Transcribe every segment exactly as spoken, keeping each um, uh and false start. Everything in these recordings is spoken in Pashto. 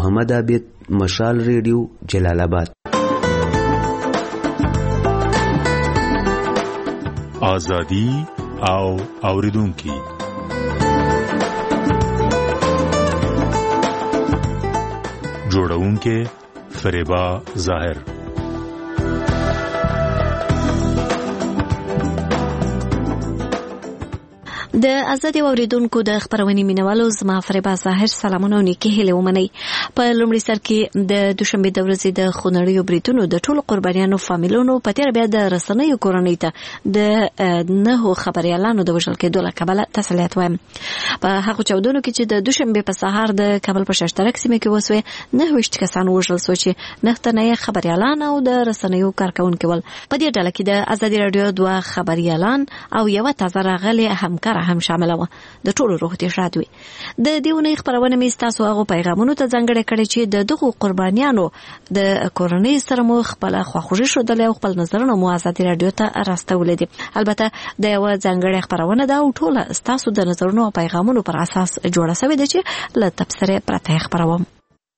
محمد عابد، مشال ریډیو، جلال آباد. ازادي او اوریدونکي جوړونکي فریبا ظاهر. د ازادي اوریدونکو د خبرونې مینوالو زما فریبا ظاهر سلامونه او نیکی هیله ومنئ. په لومړي سر کې د دوشنبه د ورځې د خونړیو بریدونو د ټولو قربانیانو فامیلونو په تیر بیا د رسنیو کورنۍ ته د نهو خبريالانو د وژل کېدو له کبله تسلیت وایم. په هغه چاودنو کې چې د دوشنبه په سهار د کابل په شاشترک سیمه کې وسوي نه وشت کسان وژل شو چې نه تنه خبريالان او د رسنیو کارکونکو ول. په دې ډله کې د ازادي رادیو دوه خبريالان او یو تازه راغلي همکار هم شامل و. د ټولو روح دې شاد وي. د دیونه خبرونه مې تاسو هغه پیغامونو ته ځانګړي کړي چې د دغو قربانیانو د کورنۍ سره مو خپل خواخوږي شو د خپل نظرونه مو ازادي رادیو ته راستولې دي. البته د یو ځانګړي خبرونه دا ټول تاسو د نظرونو او پیغامونو پر اساس جوړه شوې ده چې له تبصره پرته خبروم.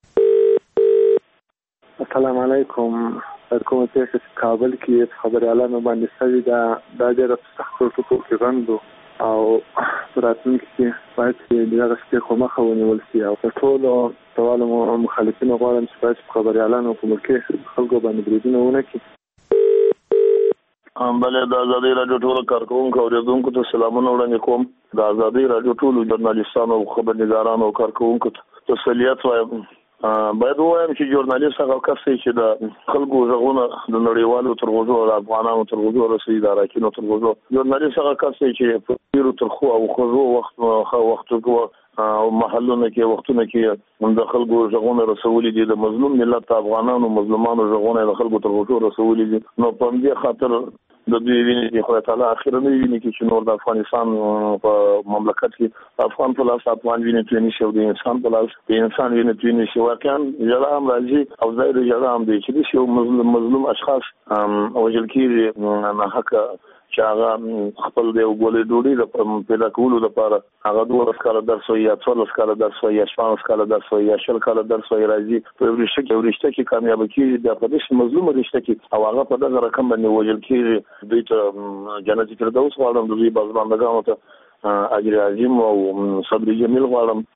السلام علیکم. کوم چې کابل کې خبريالانو باندې سوي دا د ډېر سخت ټکو کې غندو او راتلونکي کې باید چې دغه څه خو مخه ونیول شي او په ټولو ټولو مخالفینو غواړم چې باید خبريالانو په ملک خلکو باندې بریدونه ونه کړي. بلې د ازادي رادیو ټولو کارکونکو او اوریدونکو ته سلامونه وړاندې کوم. د ازادي رادیو ټولو ژورنالیستانو او خبرنګارانو او کارکونکو ته تسلیت وایم. باید وایم چې ژورنالیست هغه کس دی چې د خلکو غږونه د نړیوالو تر غوږو او افغانانو تر غوږو رسوي، د اراکینو تر غوږو. ژورنالیست هغه کس دی چې په ډیرو ترخو او خوږو وخت وختو او محلونو کې وختونو کې د خلکو غږونه رسولي دي. د مظلوم ملت افغانانو مظلومانو غږونه د خلکو تر غوږو رسولي دي. نو په دې خاطر د دوی ویني چې خدای تعالی اخر نه ویني چې نور د افغانستان په مملکت کې افغان په لاس افغان ویني تونی شو، د انسان په لاس د انسان ویني تونی شو. واقعا جلا هم راځي او زائد جلا هم دی چې شو مظلوم مظلوم اشخاص وجل کېږي نه حق چې هغه خپل دی وګولې ډوډۍ د پیدا کولو لپاره هغه دوه کاله درس یا څلور کاله درس یا شپږ کاله درس یا شل کاله درس راځي په ورشته کې ورشته کې کامیاب کېږي د پدې مظلوم ورشته کې او هغه په دغه رقم باندې وجل کېږي. دوی ته جنت فردوس غواړم، دوی بازبندګانو ته اجر عظیم او صبر جمیل غواړم.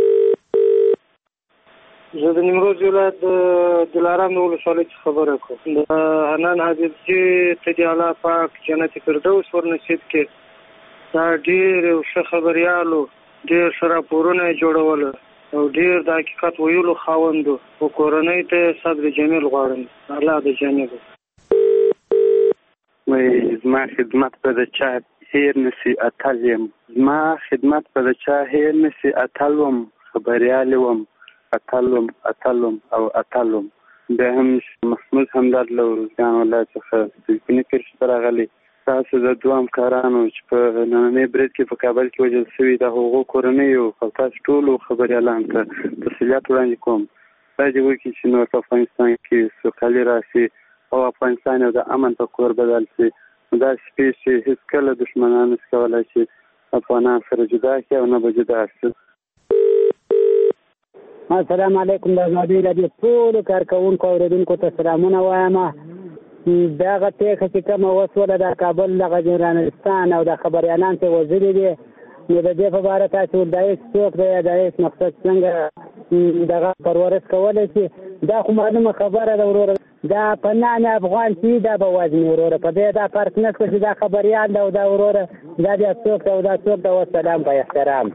زه د نیمروز ولایت د دلارام ولسوالۍ څخه خبره کوم. د حنان حبیبجي تجالا پاک جنت فردوس ورنصیب کې دا ډېر ښه خبریالو ډېر ښه راپورونه جوړول او ډېر د حقیقت ویلو خاوندو او کورنۍ ته صبر جمیل غواړم. الله د جانب وای زما خدمت په د چا هیر نسی اتل یم، زما خدمت په د چا هیر نسی اتل وم، خبریال وم، اتلوم اتلوم او اتلوم. بیا هم محمود همدرد له روزګان ولایت څخه تلفوني کرښې ته راغلی. تاسو د دوه همکارانو چې په نننۍ برید کې په کابل کې وژل شوي د هغو کورنیو او تاسو ټولو خبریالانو ته تسلیت وړاندې کوم. خدای دې وکړي چې نور په افغانستان کې سوکالي راشي او افغانستان یو د امن په کور بدل شي. داسې پېښې هېڅکله دښمنان نشي کولی چې افغانان سره جدا کړي او نه به جدا شي. السلام علیکم. د ازادي رادیو ټولو کارکونکو او اوریدونکو ته سلامونه وایم. دغه پیښه چې کومه وسوله د کابل دغه ژورنالستان او د خبریالان ته وژلي دي، نو د دې په باره تاسو د هېڅ څوک دی د هېڅ مقصد څنګه دغه پرورش کولی شي، دا خو معلومه خبره ده وروره. دا په نام افغان چې دا به وژني وروره، په دې دا فرق نشته چې دا خبریال ده او دا وروره دا بیا څوک ده او دا څوک ده. والسلام په احترام.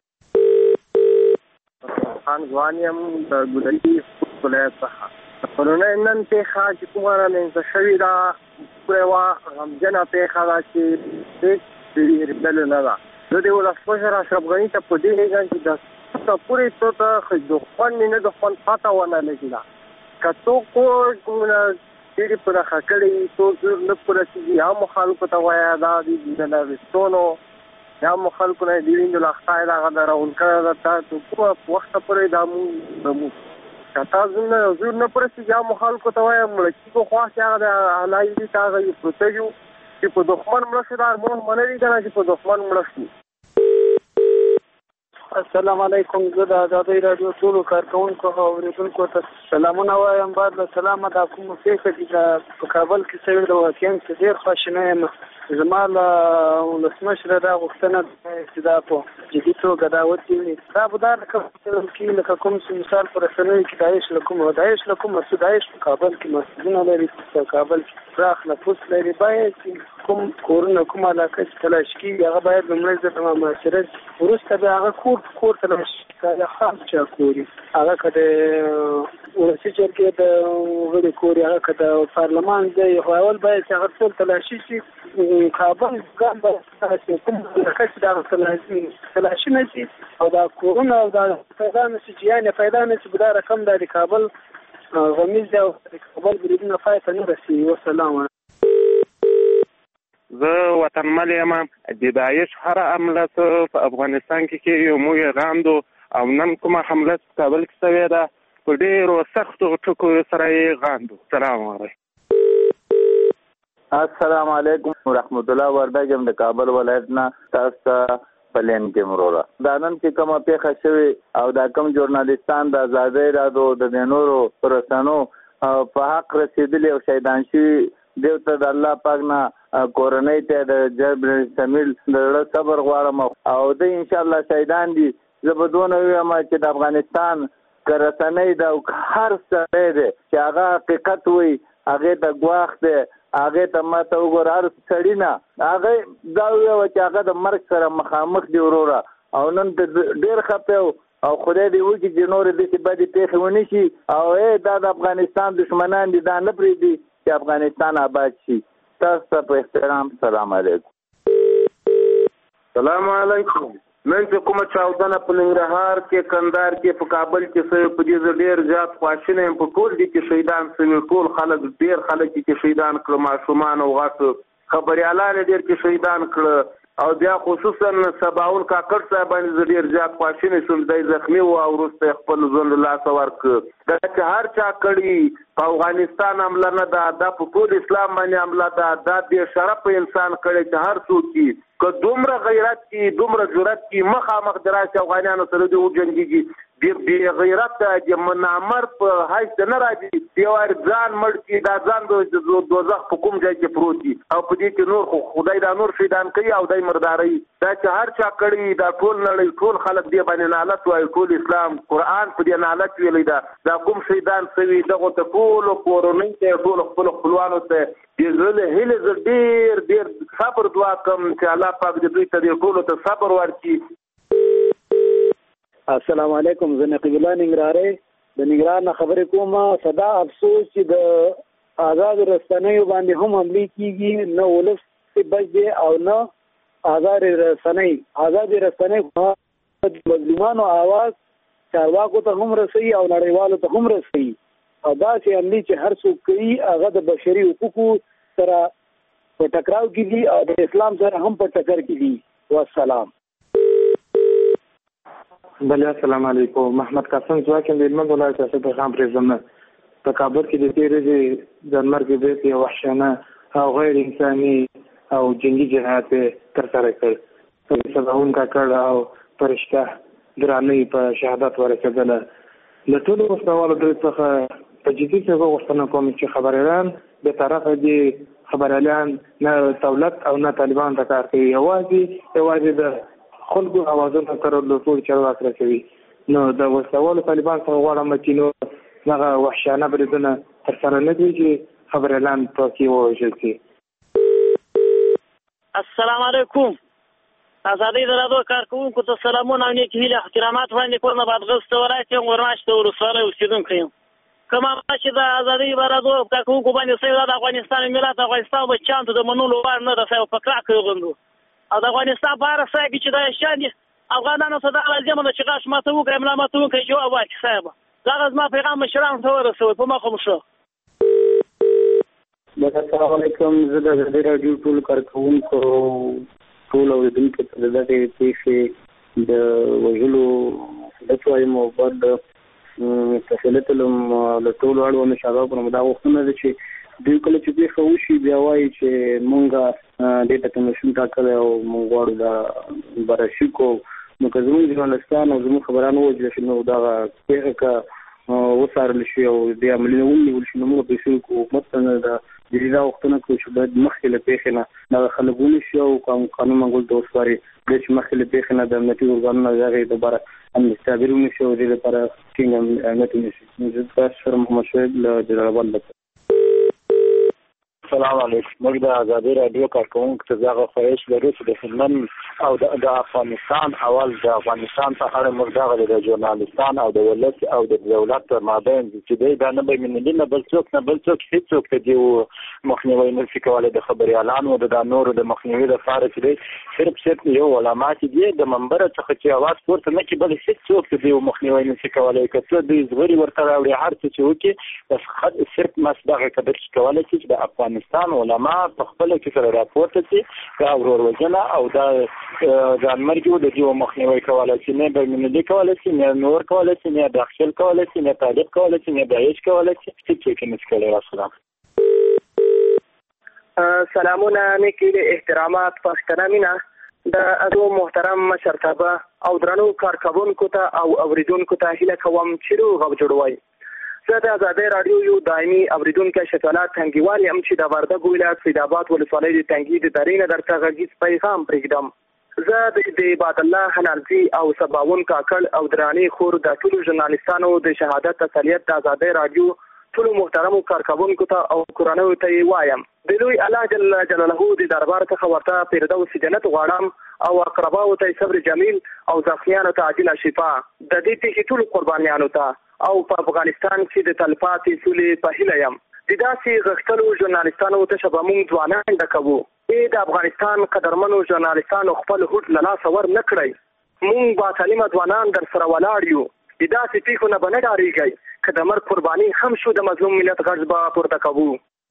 خان ځوانیم د ګلدي ولایت څخه پرونی نن پیښه چې کومه رامنځته شوې ده پوره وه غمجنه پیښه ده چې هېڅ بل نه ده. زه د ولسمشر اشرف غني ته په دې هیږم چې د پورې تو ته دښمن مې نه دښمن پته ونه لګېده. که څوک کومه ډېرې په نښه کړې څوک زور نه پوره کېږي یا مخالفو ته وایه دا د ټرورستانو یا مخالفو نه د وینو لښته دغه ده راغون کړې ده. تا کومه وخته پورې دا مونږ که تا زور نه پوره کېږي یا مخالفو ته وایه مړه کېږو خوا چې هغه د حلایي دي ته هغه یې پروته یو چې په دښمن مړه شو دا مونږ منلي که نه چې په دښمن مړه شو. السلام علیکم. زه د آزادۍ راډیو ټولو کارکوونکو او اورېدونکو ته سلامونه وایم. بعد له سلامه دا کومه پېښه چې د په کابل کې شوې ده واقعا چې ډېر خواشینی یم. زما له ولسمشره دا غوښتنه ده چې دا په جدي توګه دا وڅېړي. دا به دا لکه لکه کوم چې مثال په رسنیو کې داعش له کومه داعش له کومه څه داعش په کابل کې مسجدونه لري، په کابل کې پراخ نفوس لري. باید چې کوم کورونه کومه علاقه چې تلاش کېږي هغه باید لومړی ځل په محاصره شي، وروسته بیا هغه کور کور تلاش کړي. خاص چا کوري هغه که د ولسي جرګې د غړي کوري، هغه که د پارلمان دی، خو اول باید چې هغه ټول تلاشي شي. کابل ګام به کوم علاقه چې دا تلاشي نه شي او دا کورونه او دا پیدا نه شي، یعنې پیدا نه شي، دا رقم دا د کابل غمیز دی او د کابل بریدونه پای ته نه رسي. وسلام. زه وطنمل یم. د داعش هر حمله په افغانستان کې کې یو موږ غاندو او نن کومه حمله په کابل کې شوې ده په ډېرو سختو ټکو سره یې غاندو. سلام علیکم. السلام علیکم ورحمت الله. وردګ یم د کابل ولایت نه. تاسو پلین کې مروره دا نن چې کومه پیښه شوې او دا کوم ژورنالیستان د آزادۍ راډیو د نورو رسنیو په حق رسېدلي او شهیدان شوي دیو ته د الله پاک نه کورنۍ ته د جرب شامل د صبر غواړم او د ان شاء الله شهیدان دي. زه به دونه وایم چې د افغانستان که رسنۍ د هر سړی دی چې هغه حقیقت وي، هغې ته ګواښ دی، هغې ته ماته وګوره هر سړي نه هغه دا وویه چې هغه د مرګ سره مخامخ دی وروره. او نن ته ډېر خفه او خدای دې وکړي چې نورې داسې بدې پیښې ونه شي او دا د افغانستان دشمنان دي، دا نه پرېږدي چې افغانستان آباد شي. تاسو ته په احترام سلام علیکم. سلام علیکم. نن چې کومه چاودنه په ننګرهار کې، کندهار کې، په کابل کې شوې، په دې زه ډېر زیات خواشینی یم. په ټول دې کې شهیدان شوي، ټول خلک ډېر خلک کې شهیدان کړه، ماشومان او غټ خبریالان یې ډېر کې شهیدان کړه او بیا خصوصا سباون کاکړ صاحب باندې زه ډېر زیات خواشینی شوم. دی زخمي و او وروسته یې خپل ژوند له لاسه ورکړ. دا چې هر چا کړي په افغانستان حمله نه ده، دا په ټول اسلام باندې حمله ده، دا بې شرفه انسان کړی چې هر څوک چې که دومره غیرت کې دومره جرأت کې مخامخ د راشي افغانانو سره دې وجنګېږي، بې غیرته د نامرد په حیث ته نه راځي، یو وار ځان مړ کړي، دا ځان د دوزخ په کوم ځای کې پروت دي او په دې کې نور خو خدای دا نور شهیدان کوي او دی مرداروي. دا چې هر چا کړي دا ټول نړۍ ټول خلک دې باندې نالت وایي، ټول اسلام قرآن په دې نالت ویلی ده. دا کوم شهیدان شوي دغو ته ټولو کورنۍ ته ټولو خپلو خپلوانو ته د زړه له هیلې زه ډېر ډېر صبر دعا کوم چې الله پاک دې دوی ته دې ټولو ته صبر ورکړي. السلام علیکم. زه نقیب الله ننګرهاری د ننګرهار نه خبرې کوم. صدا افسوس چې د آزاد رسنیو باندې هم حملې کېږي، نه ولس بچ دی او نه آزاد رسنۍ. آزاد رسنۍ د مظلومانو آواز چارواکو ته هم رسوي او نړیوالو ته هم رسوي او دا چې حملې چې هر څوک کوي هغه د بشري حقوقو سره په ټکراو کې دي او د اسلام سره هم په ټکر کې دي. والسلام. بله السلام علیکم. محمد قاسم ځواک یم د هلمند ولایت ریاست پیغام پرېږدم. په کابل کې د تېرې ورځې د مرګ برید یو وحشیانه او غیر انساني او جنګي جنایت ترسره کړ. سباون کاکړ او فرشته درانۍ په شهادت ورسېدله. له ټولو وسلوالو دوی څخه په جدي توګه غوښتنه کوم چې خبریالان د طرفه دي خبریالان نه دولت او نه طالبان ته کار کوي، یوازې یوازې د خلکو اوازونه تر ټولو چارواک رسوي. نو د وسلوالو طالبان څخه غواړم چې نو هغه وحشیانه بریدونه ترسره نه کړي چې خبریالان په کې ووژل شي. السلام علیکم. آزادۍ د راډیو کارکوونکو ته سلامونه او نیکې هیلې احترامات وړاندې کوم. د بادغیس ولایت یم، ورماش د ولسوالۍ اوسېدونکی یم. کومه چې د آزادۍ د راډیو کارکوونکو باندې شوې ده د افغانستان ملت افغانستان بچیانو ته د منلو وړ نه ده شوی، په کلکه یې غندو او د افغانستان په هره ځای کې چې دا شیان دي افغانانو ته دغه لازمه ده چې غاښ ماته وکړي، ملا ماته وکړي، جواب واچي صاحبه. دغه زما پیغام مشرانو ته ورسوئ، په مخه مو ښه. السلام علیکم. زه د آزادۍ راډیو ټولو کارکوونکو ټول اورېدونکو ته د دغې پیښې د وژلو هدف وایم او بعد د تسلیت له ټولو اړوندو شاګردانو نه دا غوښتنه ده چې دوی کله چې پیښه وشي بیا وایي چې مونږ دې ته کمیشن ټاکلی او مونږ غواړو دا بررسي کوو نو که زموږ ژورنالستان او زموږ خبران ووژل شي نو دغه پیښه که وڅارل شي او د عملیونه ونیول شي نو موږ په اصول کې حکومت ته نه د جديده وختونه کوي چې باید مخکې له پیښې نه دغه خلک ونیسي او قانون منګول ته وسپاري بیا چې مخکې له پیښې نه د امنیتي ارګانونو د هغې دپاره امنیتي تعبیر ونیسي او دې لپاره ټینګ امنیت ونیسي. زه تاسو سره محمد شعیب له جلال آباد له السلام علیکم. موږ د ازادي راډیو کارکوونکو ته دغه خواهش لرو چې د هلمند او د افغانستان اول د افغانستان په اړه موږ دغه د ژورنالستان او د ولس او د دولت تر مابین چې دی دا نه به ملي نه بل څوک نه بل څوک هېڅوک د دې مخنیوی نه شي کولی د خبریالانو د نورو د مخنیوي لپاره چې دی صرف صرف یو علامات دي د منبره څخه چې اواز پورته نه کړي بل هېڅوک د دې مخنیوی نه شي کولی. که څه دوی زغري ورته راوړي هر څه چې وکړي بس صرف مس دغه قدر چې کولی شي چې د افغانستان علما په خپل کې سره راپورته شي دا وروروجنه او دا ځانمرګي د دې مخنیوي کولای شي نه به ملي کولای شي نه نور کولای شي نه داخل کولای شي نه طالب کولای شي نه داعش کولای شي هیڅ کې نشي کولای. السلام سلامونه نیکی احترامات پښتنه مینا د ازو محترم مشرتابه او درنو کارکوونکو ته او اوریدونکو ته هیله کوم چې روغ او جوړوي. زه د ازادۍ راډیو یو دایمي اوریدونکی شفالات تنګیوال یم چې د وردګ ولایت سید آباد ولسوالۍ د تنګي د درې نه درته غږیز پیغام پرېږدم. زه د عباد الله حنالزي او سباون کاکړ او دراني خور د ټولو ژورنالستانو د شهادت تسلیت د ازادۍ راډیو ټولو محترمو کارکوونکو ته او کورنیو ته یې وایم د لوی الله جل جلاله د دربار څخه ورته فردوس جنت غواړم او اقرباو ته صبر جمیل او زخمیانو ته عاجله شفا د دې پیښې ټولو قربانیانو ته او په افغانستان کې د تلپاتې سولې په هیله یم. د داسې غښتلو ژورنالستانو ته شبه موږ ځوانان ډکوو ای د افغانستان قدرمنو ژورنالستانو خپل هوډ له لاسه ور نه کړئ. موږ با تعلیمه ځوانان در سره ولاړ یو. د داسې پیښو نه به نه ډارېږئ که د مرګ قرباني هم شو د مظلوم ملت غږ به پورته کوو.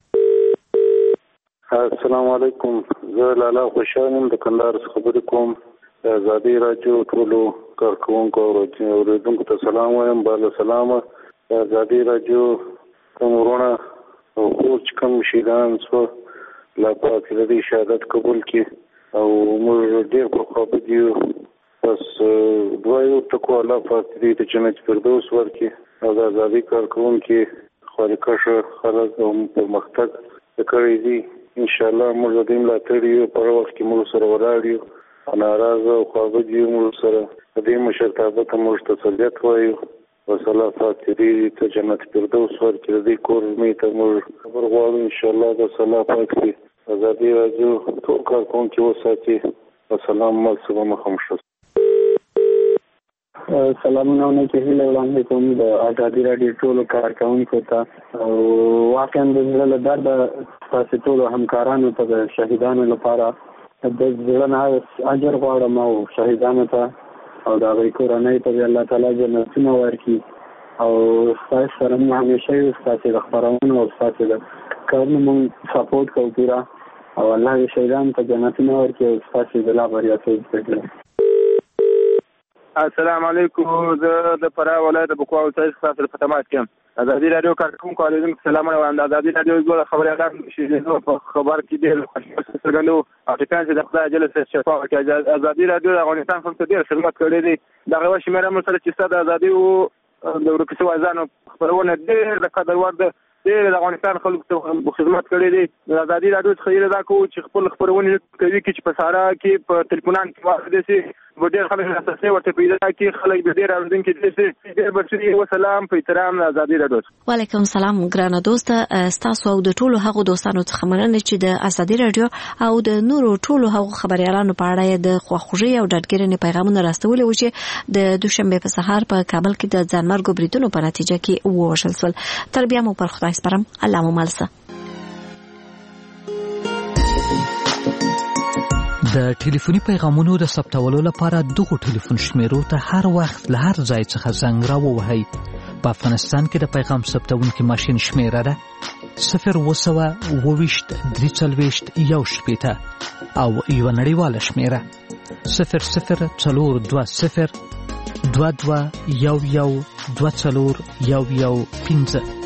السلام علیکم. زه لالا خوشحال یم د کندهار څخه خبرې کوم. د ازادي راډیو ټولو کارکوونکو او اورېدونکو ته سلام وایم. بالا سلامه. د ازادي راډیو کوم ورونه او خور چې کوم شهیدان شوه الله پاک د دې شهادت قبول کړي او موږ ډېر خوښ یو. بس دعا یې ورته کوو الله پاک دې د جنت فردوس ورکړي او د ازادي کارکوونکي خواریکښه خلک او پرمختګ کړی دي. انشاءالله موږ د دې ملاتړ یو په هغه وخت کې موږ سره ولاړ یو او ناراضه او خواږه یو موږ سره د دې مشرتابه ته موږ تسلیت وایو. بس الله پاک دې ته جنت فردوس ورکړي. د دې کورنۍ ته موږ خبر غواړو انشاءالله بس الله پاک دې ازادي راډیو ټول کارکوونکي وساتي. السلام علیکم مخامخ سلامونه نیکې هیلې وړاندې کوم د ازادي راډیو ټولو کارکوونکو ته او واقعا د زړه له درده ستاسې ټولو همکارانو ته د شهیدانو لپاره د زړه نه اجر غواړم او شهیدانو ته او د هغوی کورنۍ ته د الله تعالی جنتونه ورکړي او ستاسې سره موږ همیشه یو ستاسې د خپرونو او ستاسې د کارونو موږ سپورټ کوو پوره او الله د شهیدانو ته جنتونه ورکړي او ستاسې د لا بریالیتوب وکړي. السلام علیکم. زه د فراه ولایت د بکوا ولسوالۍ څخه سره په تماس کې یم. ازادي راډیو کارکوونکو اورېدونکو ته سلامونه وایم. د ازادي راډیو دوه خبریالان شهیدانو په خبر کې ډېر خوشحالي څرګندوو او ټکان چې د خدای جل جلاله شفا ورکړي. ازادي راډیو د افغانستان خلکو ته ډېر خدمت کړی دی. دغه یوه شمېره موږ سره چې ستا د ازادي د ورکو شویو ازانو خپرونه ډېر د قدر وړ ده. ډېر د افغانستان خلکو ته خدمت کړی دی. د ازادي راډیو څخه هیله دا کوو چې خپل خپرونې کوي کې چې په ساره کې په تلیفونان کې واخلې شي ډېر خلک اساسي ورته پیدا کړي خلک به ډېر اورېدونکي دي شي. ډېر بچي وسلام په احترام د ازادي راډیو. وعلیکم سلام ګرانه دوسته. ستاسو او د ټولو هغو دوستانو څخه مننه چې د ازادي راډیو او د نورو ټولو هغو خبریالانو په اړه د خواخوږۍ او ډاډګیرنې پیغامونه راستولي وو چې د دوشنبې په سهار په کابل کې د ځانمرګو بریدونو په نتیجه کې ووژل شول. تر بیا مو پر خدای سپارم. الله مو مل شه. د ټلیفوني پیغامونو د ثبتولو لپاره دغه ټلیفون شمیرو ته هر وخت له هر ځای څخه زنګ راووهئ. په افغانستان کې د پیغام ثبتونکي ماشین شمیره ده صفر اووه سوه اووه ویشت درې څلوېښت یو شپېته او یوه نړیواله شمیره صفر صفر څلور دوه صفر دوه دوه یو یو دوه څلور یو یو پنځه.